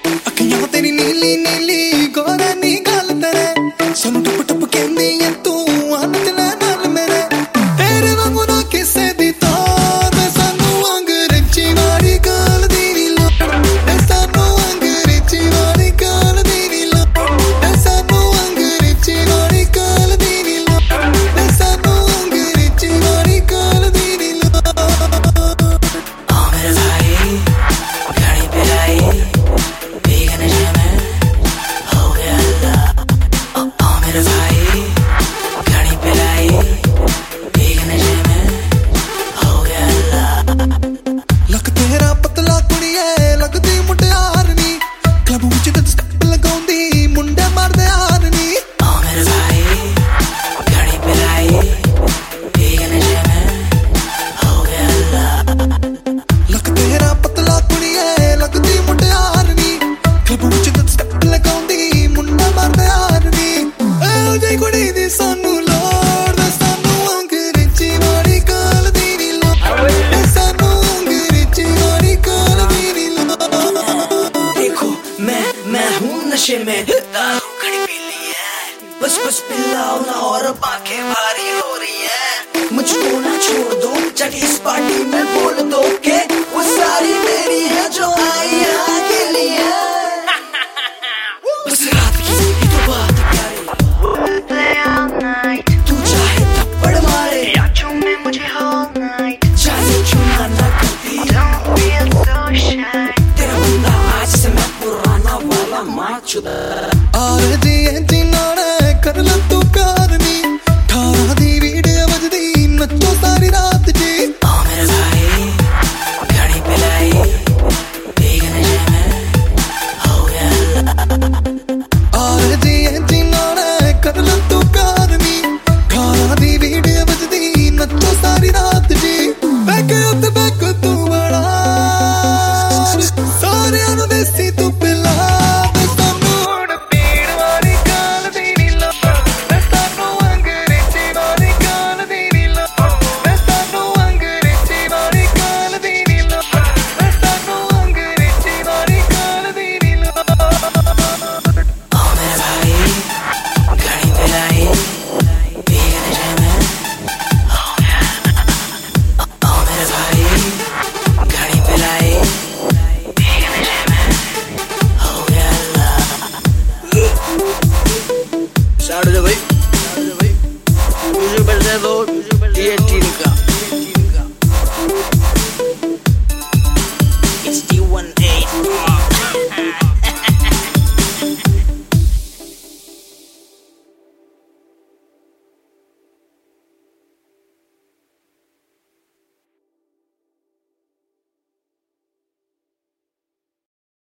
अखियां तेरी नीली नीली गोरा नी गल तेरे सोनू टप टप कहंदी है तू आन चले नाल मेरे तेरे वांगू ना किसे दी तार सानू अंग्रेजी वाली गल दी नी लोड़ सानू अंग्रेजी वाली गल दी नी लोड़ सानू अंग्रेजी वाली गल दी नी लोड़ सानू अंग्रेजी वाली गल दी नी लोड़ ओ मेरे भाई घड़ी पे आई भीगे नशे में हो गया अल्लाह ओ मेरे भाई घड़ी पे लाई भीगे नशे में हो गया अल्लाह लक तेरा पतला कुड़िए लगदी मुटियार नी क्लब विच स्टैप लगाउंदी मुंडे मारदे यार नी ओ मेरे भाई घड़ी पे लाई भीगे नशे में हो गया अल्लाह लक तेरा पतला कुड़िए लगदी मुटियार नी क्लब विच स्टैप लगाउंदी मुंडे मारदे यार नी ओ जे कुड़ी दी सानू लोड़ सानू अंग्रेजी वाली गल दी नी लोड़ सानू अंग्रेजी वाली गल दी नी लोड़ देखो मैं हूँ नशे में दारू घड़ी पी ली है बस पिलाओ ना और बाकी भारी हो रही है मुझको ना छोड़ दो जाके इस पार्टी में बोल दो के वो सारी मेरी है जो आई यहाँ के लिए बस रात की ही तो बात प्यारी तू चाहे थप्पड़ मारे या चूमे मुझे all night चाहे चुना ना करती don't feel so shy तेरा बंदा आज से मैं पुराना वाला मार चुदा आरे जी नाड़े कर ला तू प्यार नी ठारा दी वीडियो बजदी नचो सारी रात जी ओ मेरे भाई घड़ी पे लाई भीगे नशे में हो गया अल्लाह आरे जी नाड़े कर ला तू प्यार नी ठारा दी वीडियो बजदी नचो सारी रात जी बैक तू बड़ा सारियां नू देसी तू पिला दे सानू हुण पीण वाली गल दी नी लोड़ सानू अंग्रेजी वाली गल दी नी लोड़ सानू अंग्रेजी वाली गल दी नी लोड़ सानू अंग्रेजी वाली गल दी नी लोड़ ओ मेरे भाई घड़ी पे लाई भीगे नशे में हो गया अल्लाह ओ मेरे भाई घड़ी पे लाई भीगे नशे में हो गया अल्लाह स्टार्ट हो जाओ भाई म्यूजिक बज रहा है तो ये टीन का